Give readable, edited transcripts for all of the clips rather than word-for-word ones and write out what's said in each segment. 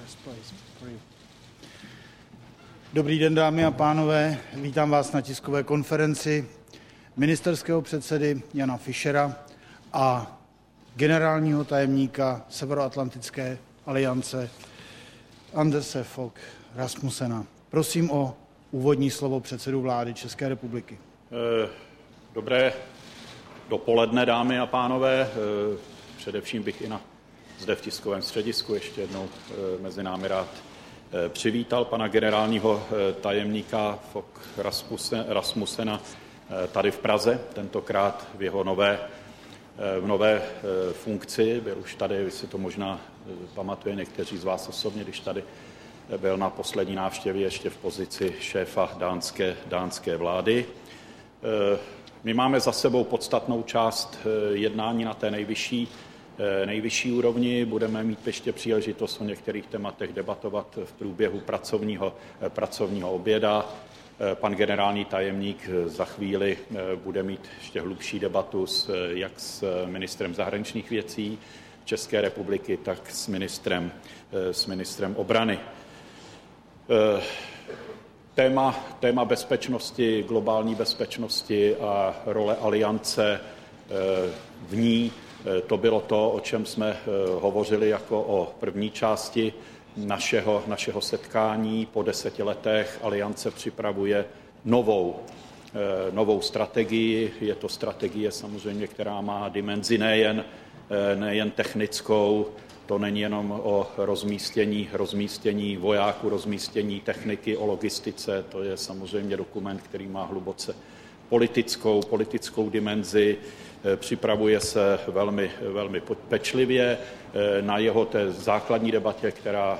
Dobrý den, dámy a pánové. Vítám vás na tiskové konferenci ministerského předsedy Jana Fischera a generálního tajemníka Severoatlantické aliance Anderse Fogh Rasmussena. Prosím o úvodní slovo předsedu vlády České republiky. Dobré dopoledne, dámy a pánové. Především bych i zde v tiskovém středisku ještě jednou mezi námi rád přivítal pana generálního tajemníka Fogh Rasmussena tady v Praze, tentokrát v jeho nové funkci. Byl už tady, vy si to možná pamatuje někteří z vás osobně, když tady byl na poslední návštěvě ještě v pozici šéfa dánské vlády. My máme za sebou podstatnou část jednání na té nejvyšší úrovni. Budeme mít ještě příležitost o některých tématech debatovat v průběhu pracovního oběda. Pan generální tajemník za chvíli bude mít ještě hlubší debatu jak s ministrem zahraničních věcí České republiky, tak s ministrem obrany. Téma bezpečnosti, globální bezpečnosti a role aliance v ní, to bylo to, o čem jsme hovořili jako o první části našeho setkání. Po 10 letech aliance připravuje novou strategii. Je to strategie samozřejmě, která má dimenzi nejen technickou. To není jenom o rozmístění vojáků, rozmístění techniky, o logistice. To je samozřejmě dokument, který má hluboce politickou dimenzi. Připravuje se velmi pečlivě. Na jeho té základní debatě, která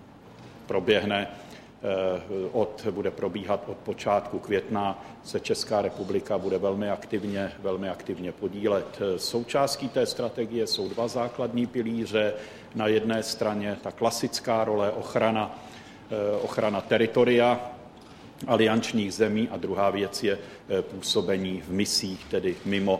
bude probíhat od počátku května, se Česká republika bude velmi aktivně podílet. Součástí té strategie jsou dva základní pilíře. Na jedné straně ta klasická role ochrana teritoria aliančních zemí a druhá věc je působení v misích, tedy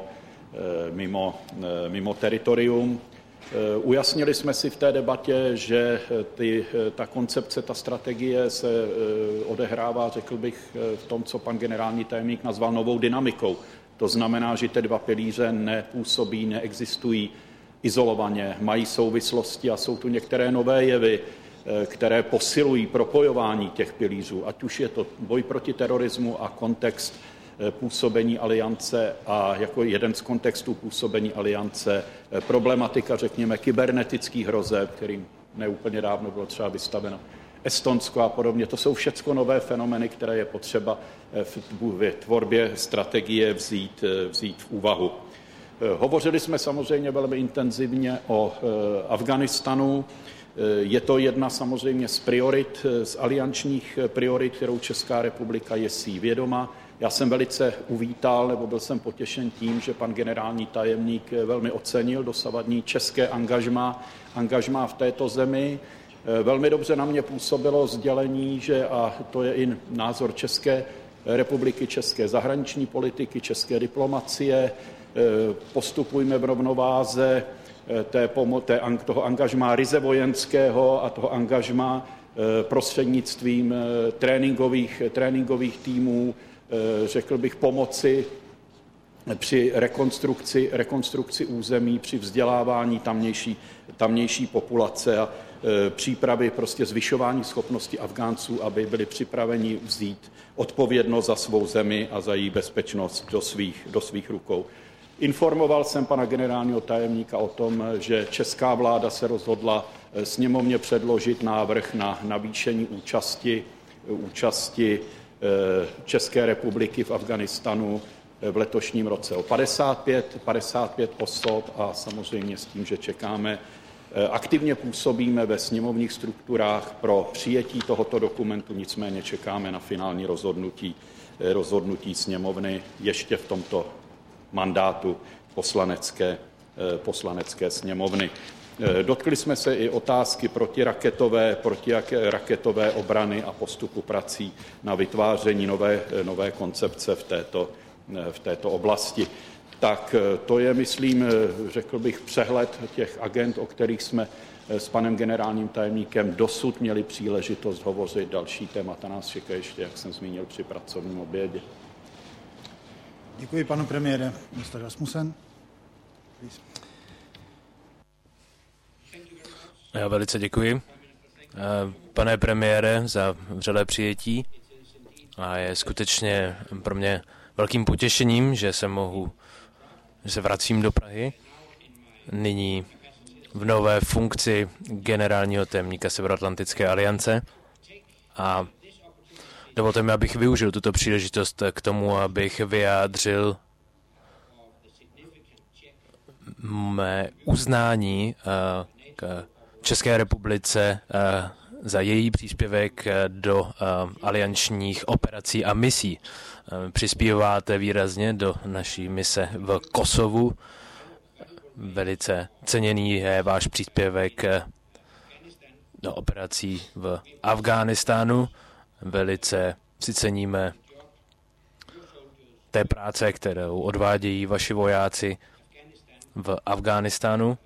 mimo teritorium. Ujasnili jsme si v té debatě, že ta koncepce, ta strategie se odehrává, řekl bych, v tom, co pan generální tajemník nazval novou dynamikou. To znamená, že ty dva pilíře nepůsobí, neexistují izolovaně, mají souvislosti a jsou tu některé nové jevy, které posilují propojování těch pilířů, ať už je to boj proti terorismu a kontext působení aliance a jako jeden z kontextů působení aliance problematika, řekněme, kybernetických hrozeb, kterým neúplně dávno bylo třeba vystaveno Estonsko a podobně. To jsou všechno nové fenomény, které je potřeba v tvorbě strategie vzít v úvahu. Hovořili jsme samozřejmě velmi intenzivně o Afghánistanu. Je to jedna samozřejmě z aliančních priorit, kterou Česká republika je si vědoma. Já jsem velice uvítal, nebo byl jsem potěšen tím, že pan generální tajemník velmi ocenil dosavadní české angažmá v této zemi. Velmi dobře na mě působilo sdělení, a to je i názor České republiky, české zahraniční politiky, české diplomacie, postupujme v rovnováze toho angažmá ryze vojenského a toho angažmá prostřednictvím tréninkových týmů, řekl bych, pomoci při rekonstrukci území, při vzdělávání tamnější populace a přípravy zvyšování schopnosti Afgánců, aby byli připraveni vzít odpovědnost za svou zemi a za její bezpečnost do svých rukou. Informoval jsem pana generálního tajemníka o tom, že česká vláda se rozhodla sněmovně předložit návrh na navýšení účasti České republiky v Afghánistanu v letošním roce o 55 osob a samozřejmě s tím, že čekáme, aktivně působíme ve sněmovních strukturách pro přijetí tohoto dokumentu, nicméně čekáme na finální rozhodnutí sněmovny ještě v tomto mandátu poslanecké sněmovny. Dotkli jsme se i otázky protiraketové obrany a postupu prací na vytváření nové koncepce v této oblasti. Tak to je, myslím, řekl bych, přehled těch agend, o kterých jsme s panem generálním tajemníkem dosud měli příležitost hovořit. Další témata nás čekají ještě, jak jsem zmínil, při pracovním obědě. Děkuji, panu premiére. Mr. Rasmussen. Já velice děkuji, pane premiére, za vřelé přijetí. A je skutečně pro mě velkým potěšením, že se vracím do Prahy. Nyní v nové funkci generálního tajemníka Severoatlantické aliance. A dovolte mi, abych využil tuto příležitost k tomu, abych vyjádřil mé uznání k České republice za její příspěvek do aliančních operací a misí. Přispíváte výrazně do naší mise v Kosovu. Velice ceněný je váš příspěvek do operací v Afghánistánu. Velice si ceníme té práce, kterou odvádějí vaši vojáci v Afghánistánu.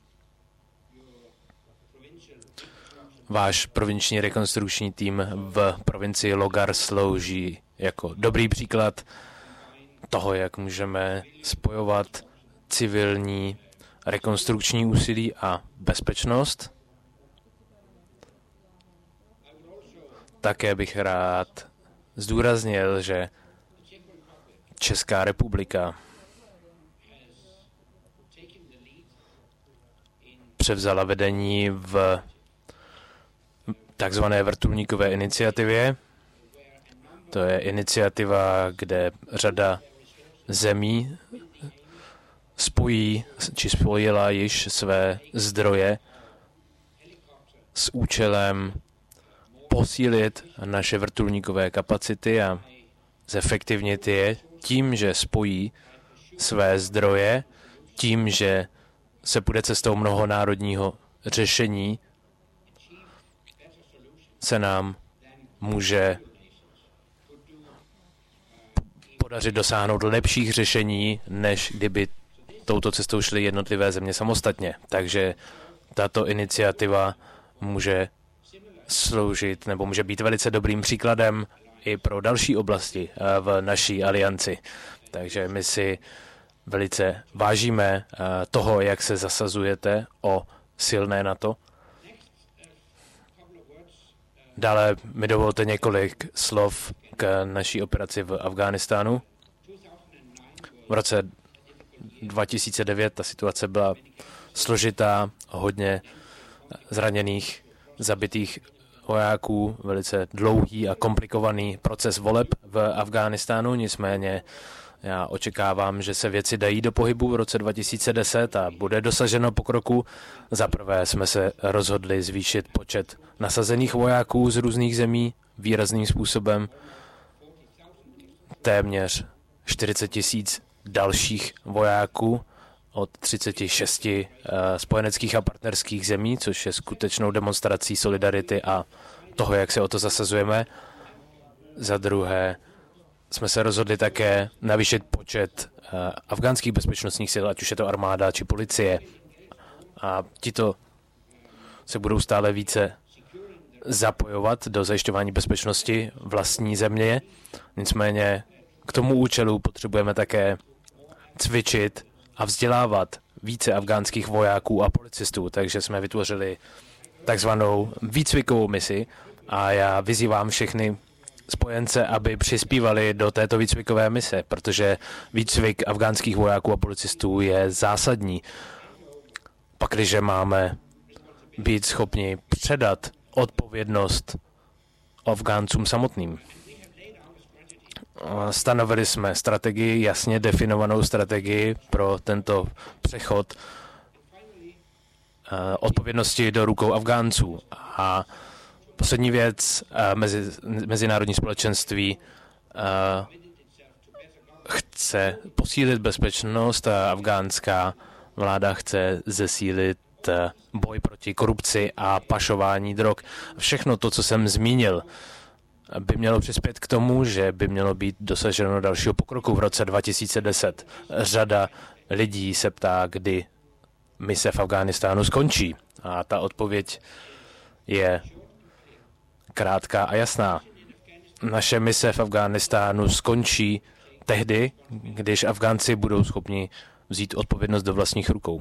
Váš provinční rekonstrukční tým v provincii Logar slouží jako dobrý příklad toho, jak můžeme spojovat civilní rekonstrukční úsilí a bezpečnost. Také bych rád zdůraznil, že Česká republika převzala vedení v takzvané vrtulníkové iniciativě. To je iniciativa, kde řada zemí spojila již své zdroje s účelem posílit naše vrtulníkové kapacity a zefektivnit je tím, že spojí své zdroje, tím, že se půjde cestou mnohonárodního řešení, se nám může podařit dosáhnout lepších řešení, než kdyby touto cestou šly jednotlivé země samostatně. Takže tato iniciativa může sloužit nebo může být velice dobrým příkladem i pro další oblasti v naší alianci. Takže my si velice vážíme toho, jak se zasazujete o silné NATO. Dále mi dovolte několik slov k naší operaci v Afghánistánu. V roce 2009 ta situace byla složitá, hodně zraněných, zabitých vojáků, velice dlouhý a komplikovaný proces voleb v Afghánistánu, nicméně já očekávám, že se věci dají do pohybu v roce 2010 a bude dosaženo pokroku. Za prvé jsme se rozhodli zvýšit počet nasazených vojáků z různých zemí výrazným způsobem. Téměř 40 000 dalších vojáků od 36 spojeneckých a partnerských zemí, což je skutečnou demonstrací solidarity a toho, jak se o to zasazujeme. Za druhé jsme se rozhodli také navýšit počet afgánských bezpečnostních sil, ať už je to armáda či policie. A tito se budou stále více zapojovat do zajišťování bezpečnosti vlastní země. Nicméně k tomu účelu potřebujeme také cvičit a vzdělávat více afgánských vojáků a policistů, takže jsme vytvořili takzvanou výcvikovou misi a já vyzývám všechny spojence, aby přispívali do této výcvikové mise, protože výcvik afgánských vojáků a policistů je zásadní. Pakliže máme být schopni předat odpovědnost Afgáncům samotným. Stanovili jsme strategii, jasně definovanou strategii pro tento přechod odpovědnosti do rukou Afgánců. A poslední věc, mezinárodní společenství chce posílit bezpečnost a afgánská vláda chce zesílit boj proti korupci a pašování drog. Všechno to, co jsem zmínil, by mělo přispět k tomu, že by mělo být dosaženo dalšího pokroku v roce 2010. Řada lidí se ptá, kdy mise v Afghánistánu skončí. A ta odpověď je krátká a jasná. Naše mise v Afghánistánu skončí tehdy, když Afgánci budou schopni vzít odpovědnost do vlastních rukou.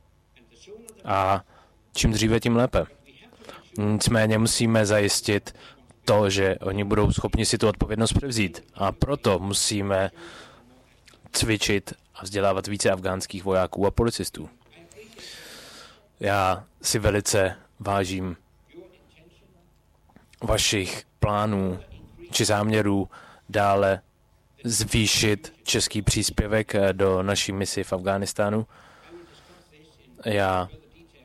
A čím dříve, tím lépe. Nicméně musíme zajistit to, že oni budou schopni si tu odpovědnost převzít. A proto musíme cvičit a vzdělávat více afgánských vojáků a policistů. Já si velice vážím vašich plánů či záměrů dále zvýšit český příspěvek do naší misi v Afghánistánu. Já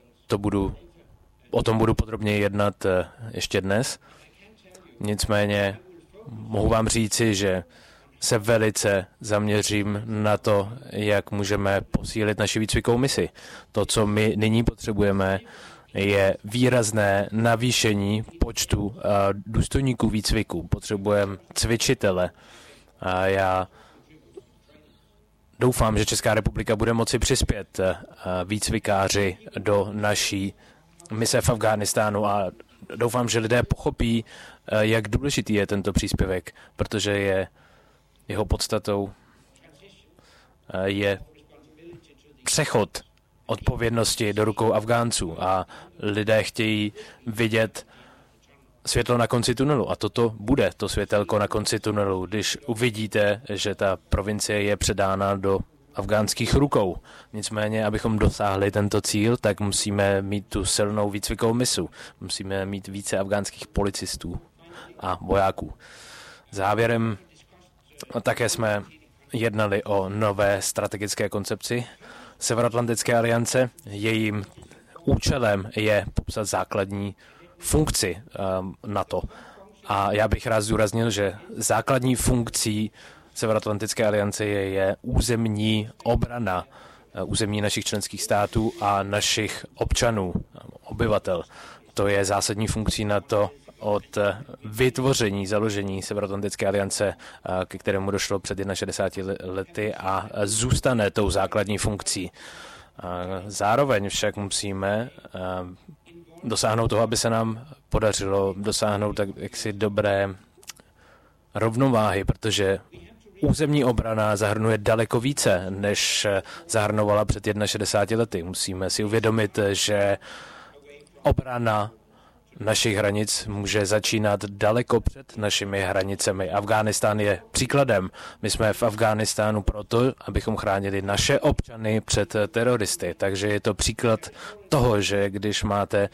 o tom budu podrobněji jednat ještě dnes. Nicméně mohu vám říci, že se velice zaměřím na to, jak můžeme posílit naši výcvikovou misi. To, co my nyní potřebujeme, je výrazné navýšení počtu důstojníků výcviku. Potřebujeme cvičitele. A já doufám, že Česká republika bude moci přispět výcvikáři do naší mise v Afghánistánu a doufám, že lidé pochopí, jak důležitý je tento příspěvek, protože jeho podstatou je přechod odpovědnosti do rukou Afgánců a lidé chtějí vidět světlo na konci tunelu a toto bude to světelko na konci tunelu, když uvidíte, že ta provincie je předána do afgánských rukou. Nicméně, abychom dosáhli tento cíl, tak musíme mít tu silnou výcvikovou misu. Musíme mít více afgánských policistů a vojáků. Závěrem také jsme jednali o nové strategické koncepci Severoatlantické aliance. Jejím účelem je popsat základní funkci NATO. A já bych rád zdůraznil, že základní funkcí Severoatlantické aliance je územní obrana území našich členských států a našich občanů, obyvatel. To je zásadní funkcí NATO od vytvoření, založení Severoatlantické aliance, ke kterému došlo před 61 lety a zůstane tou základní funkcí. Zároveň však musíme dosáhnout toho, aby se nám podařilo dosáhnout tak jaksi dobré rovnováhy, protože územní obrana zahrnuje daleko více, než zahrnovala před 61 lety. Musíme si uvědomit, že obrana našich hranic může začínat daleko před našimi hranicemi. Afghánistán je příkladem. My jsme v Afghánistánu proto, abychom chránili naše občany před teroristy. Takže je to příklad toho, že když máte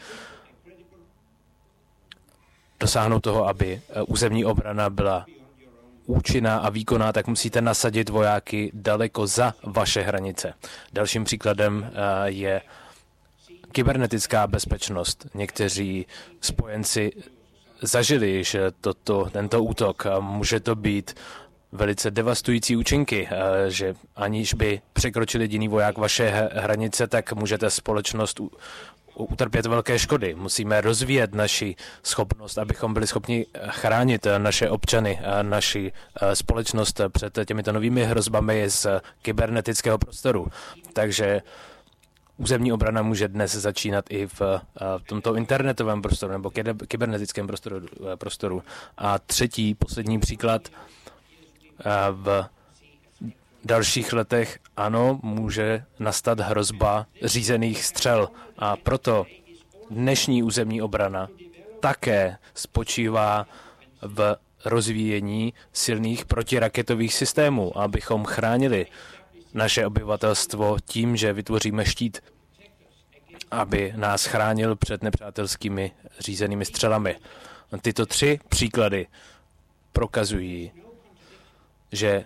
dosáhnout toho, aby územní obrana byla účinná a výkonná, tak musíte nasadit vojáky daleko za vaše hranice. Dalším příkladem je kybernetická bezpečnost. Někteří spojenci zažili již tento útok. Může to být velice devastující účinky, že aniž by překročili jiný voják vaše hranice, tak můžete společnost utrpět velké škody. Musíme rozvíjet naši schopnost, abychom byli schopni chránit naše občany, naši společnost před těmito novými hrozbami z kybernetického prostoru. Takže územní obrana může dnes začínat i v tomto internetovém prostoru nebo kybernetickém prostoru. A třetí, poslední příklad, v dalších letech ano, může nastat hrozba řízených střel a proto dnešní územní obrana také spočívá v rozvíjení silných protiraketových systémů, abychom chránili naše obyvatelstvo tím, že vytvoříme štít, aby nás chránil před nepřátelskými řízenými střelami. Tyto tři příklady prokazují, že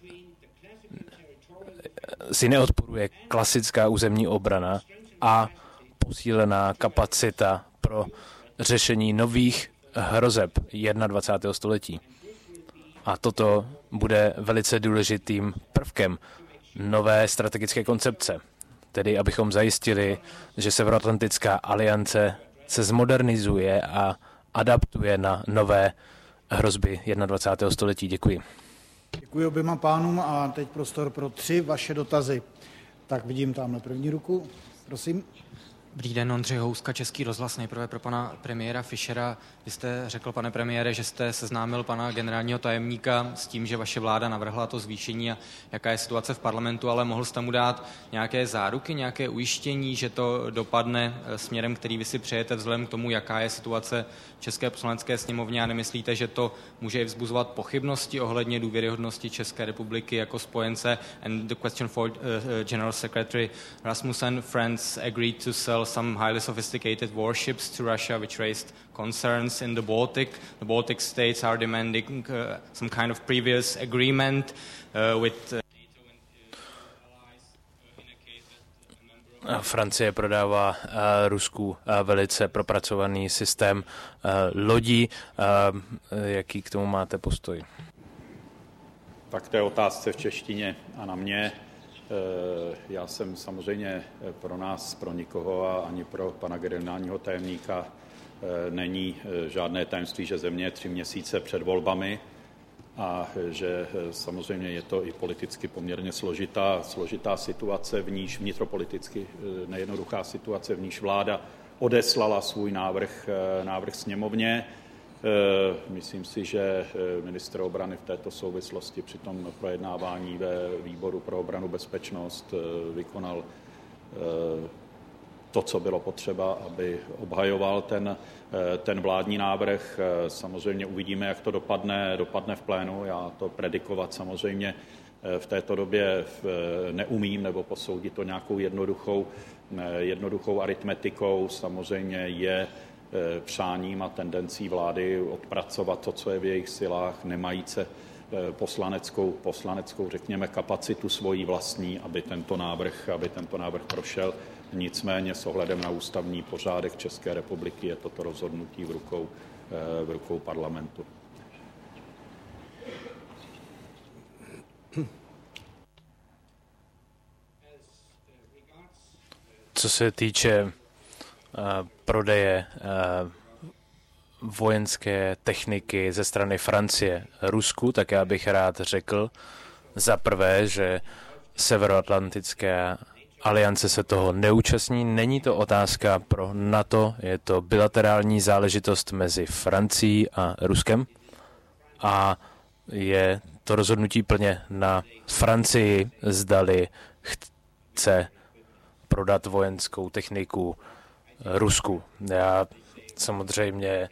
si neodporuje klasická územní obrana a posílená kapacita pro řešení nových hrozeb 21. století. A toto bude velice důležitým prvkem nové strategické koncepce, tedy abychom zajistili, že Severoatlantická aliance se zmodernizuje a adaptuje na nové hrozby 21. století. Děkuji. Děkuji oběma pánům a teď prostor pro 3 vaše dotazy. Tak vidím tamhle první ruku. Prosím. Dobrý den, Ondřej Houska, Český rozhlas. Nejprve pro pana premiéra Fischera. Vy jste řekl, pane premiére, že jste seznámil pana generálního tajemníka s tím, že vaše vláda navrhla to zvýšení a jaká je situace v parlamentu, ale mohl jste mu dát nějaké záruky, nějaké ujištění, že to dopadne směrem, který vy si přejete vzhledem k tomu, jaká je situace v České poslanecké sněmovně, a nemyslíte, že to může i vzbuzovat pochybnosti ohledně důvěryhodnosti České republiky jako spojence? And the question for General Secretary Rasmussen, France agreed to sell some highly sophisticated warships to Russia, which raised concerns in the Baltic. The Baltic states are demanding some kind of previous agreement with Francie prodává Rusku velice propracovaný systém lodí. Jaký k tomu máte postoj? Tak to je otázce v češtině a na mě. Já jsem samozřejmě pro nás, pro nikoho a ani pro pana generálního tajemníka není žádné tajemství, že země je 3 měsíce před volbami a že samozřejmě je to i politicky poměrně složitá situace, v níž vnitropoliticky nejednoduchá situace, v níž vláda odeslala svůj návrh sněmovně. Myslím si, že ministr obrany v této souvislosti při tom projednávání ve výboru pro obranu bezpečnost vykonal to, co bylo potřeba, aby obhajoval ten vládní návrh. Samozřejmě uvidíme, jak to dopadne v plénu. Já to predikovat samozřejmě v této době neumím, nebo posoudit to nějakou jednoduchou aritmetikou. Samozřejmě je přáním a tendencí vlády odpracovat to, co je v jejich silách, nemajíce poslaneckou, řekněme, kapacitu svojí vlastní, aby tento návrh prošel. Nicméně s ohledem na ústavní pořádek České republiky je toto rozhodnutí v rukou parlamentu. Co se týče prodeje vojenské techniky ze strany Francie Rusku, tak já bych rád řekl za prvé, že Severoatlantická aliance se toho neúčastní. Není to otázka pro NATO, je to bilaterální záležitost mezi Francií a Ruskem a je to rozhodnutí plně na Francii, zdali chce prodat vojenskou techniku Rusku. Já samozřejmě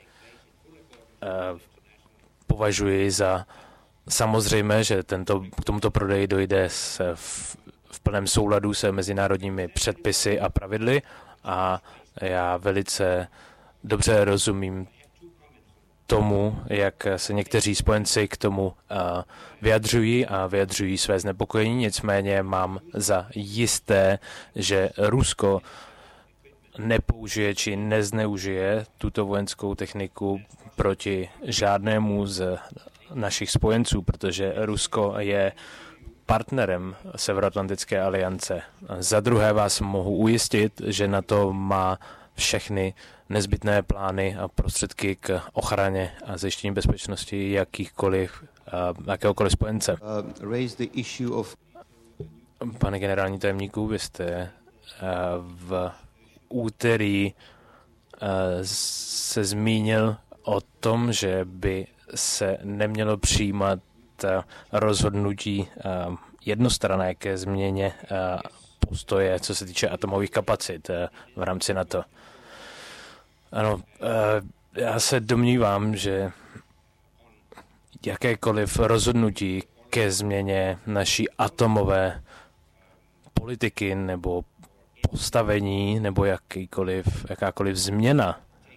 považuji za samozřejmé, že k tomuto prodeji dojde v plném souladu se mezinárodními předpisy a pravidly a já velice dobře rozumím tomu, jak se někteří spojenci k tomu vyjadřují své znepokojení, nicméně mám za jisté, že Rusko nepoužije či nezneužije tuto vojenskou techniku proti žádnému z našich spojenců, protože Rusko je partnerem Severoatlantické aliance. Za druhé vás mohu ujistit, že NATO má všechny nezbytné plány a prostředky k ochraně a zajištění bezpečnosti jakéhokoliv spojence. Pane generální tajemníku, vy jste v úterý se zmínil o tom, že by se nemělo přijímat rozhodnutí jednostranné ke změně postoje, co se týče atomových kapacit v rámci NATO. Ano, já se domnívám, že jakékoliv rozhodnutí ke změně naší atomové politiky nebo postavení nebo jakákoliv změna,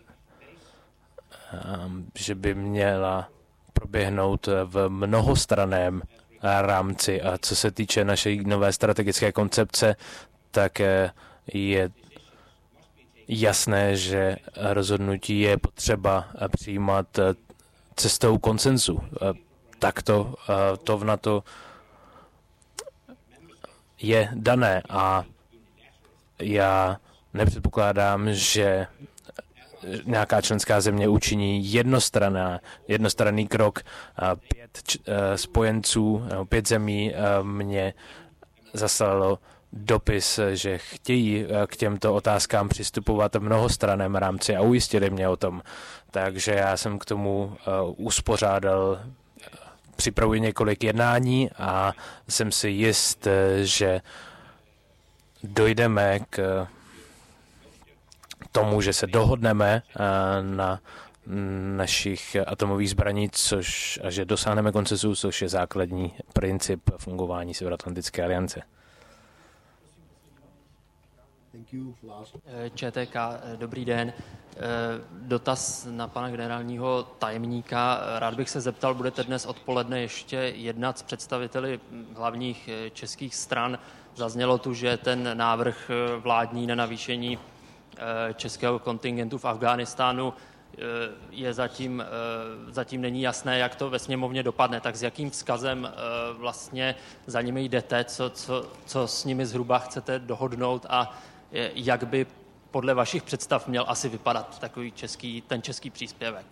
že by měla proběhnout v mnohostranném rámci. A co se týče naší nové strategické koncepce, tak je jasné, že rozhodnutí je potřeba přijímat cestou konsenzu. Takto to v NATO je dané a já nepředpokládám, že nějaká členská země učiní jednostranný krok. 5 spojenců, 5 zemí mě zaslalo dopis, že chtějí k těmto otázkám přistupovat v mnohostranném rámci a ujistili mě o tom. Takže já jsem k tomu připravuji několik jednání a jsem si jist, že dojdeme k tomu, že se dohodneme na našich atomových zbraní, a že dosáhneme konsenzu, což je základní princip fungování Severoatlantické aliance. ČTK, dobrý den. Dotaz na pana generálního tajemníka. Rád bych se zeptal, budete dnes odpoledne ještě jednat s představiteli hlavních českých stran. Zaznělo tu, že ten návrh vládní na navýšení českého kontingentu v Afghánistánu je zatím není jasné, jak to ve sněmovně dopadne. Tak s jakým vzkazem vlastně za nimi jdete, co s nimi zhruba chcete dohodnout a jak by podle vašich představ měl asi vypadat takový ten český příspěvek?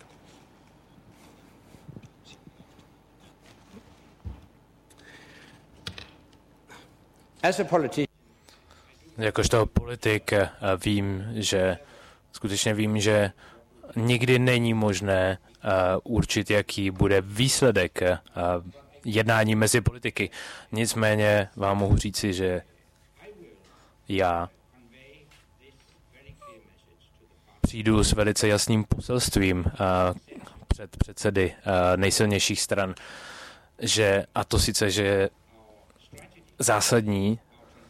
Jakožto politik skutečně vím, že nikdy není možné určit, jaký bude výsledek jednání mezi politiky. Nicméně vám mohu říci, že já přijdu s velice jasným poselstvím před předsedy nejsilnějších stran, že je zásadní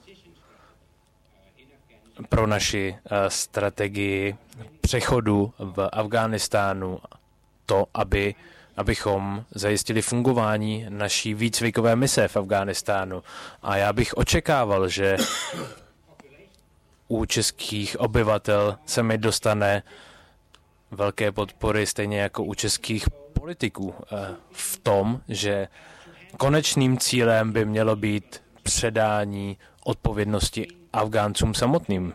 pro naši strategii přechodu v Afghánistánu to, abychom zajistili fungování naší výcvikové mise v Afghánistánu. A já bych očekával, že u českých obyvatel se mi dostane velké podpory, stejně jako u českých politiků, v tom, že konečným cílem by mělo být předání odpovědnosti Afgáncům samotným.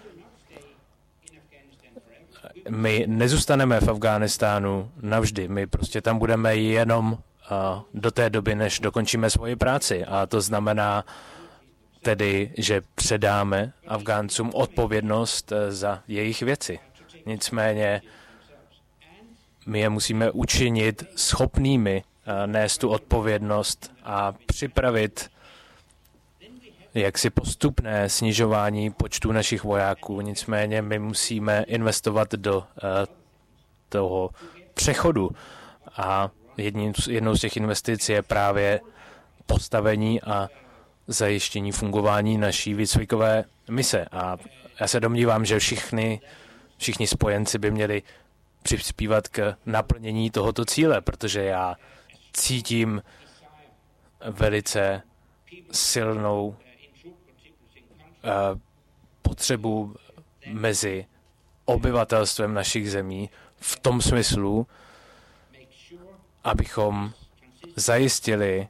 My nezůstaneme v Afghánistánu navždy, my prostě tam budeme jenom do té doby, než dokončíme svoji práci. A to znamená tedy, že předáme Afgáncům odpovědnost za jejich věci. Nicméně my je musíme učinit schopnými nést tu odpovědnost a připravit jaksi postupné snižování počtu našich vojáků. Nicméně my musíme investovat do toho přechodu a jednou z těch investic je právě postavení a zajištění fungování naší výcvikové mise. A já se domnívám, že všichni spojenci by měli přispívat k naplnění tohoto cíle, protože já cítím velice silnou potřebu mezi obyvatelstvem našich zemí v tom smyslu, abychom zajistili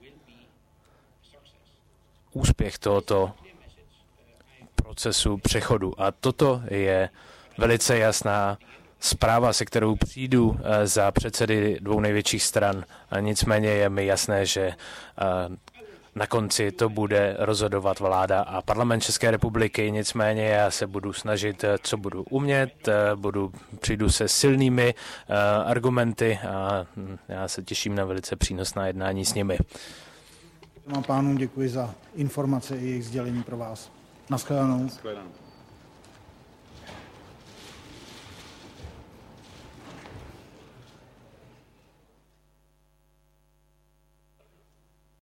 úspěch tohoto procesu přechodu. A toto je velice jasná zpráva, se kterou přijdu za předsedy dvou největších stran. A nicméně je mi jasné, že na konci to bude rozhodovat vláda a parlament České republiky. Nicméně já se budu snažit, co budu umět, přijdu se silnými argumenty a já se těším na velice přínosná jednání s nimi. Pánům děkuji za informace i jejich sdělení pro vás. Naschledanou.